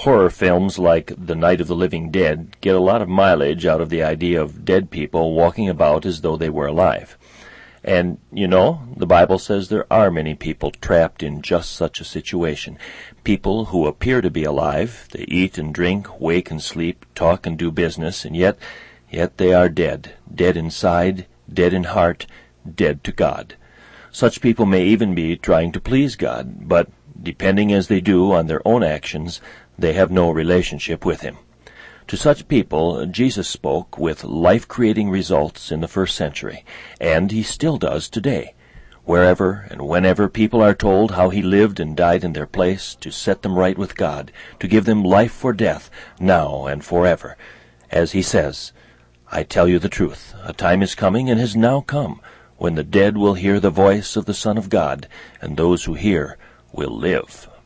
Horror films like The Night of the Living Dead get a lot of mileage out of the idea of dead people walking about as though they were alive. And, the Bible says there are many people trapped in just such a situation. People who appear to be alive. They eat and drink, wake and sleep, talk and do business, and yet they are dead. Dead inside, dead in heart, dead to God. Such people may even be trying to please God, but depending as they do on their own actions, they have no relationship with Him. To such people, Jesus spoke with life-creating results in the first century, and He still does today. Wherever and whenever people are told how He lived and died in their place to set them right with God, to give them life for death, now and forever. As He says, I tell you the truth, a time is coming and has now come, when the dead will hear the voice of the Son of God, and those who hear will live.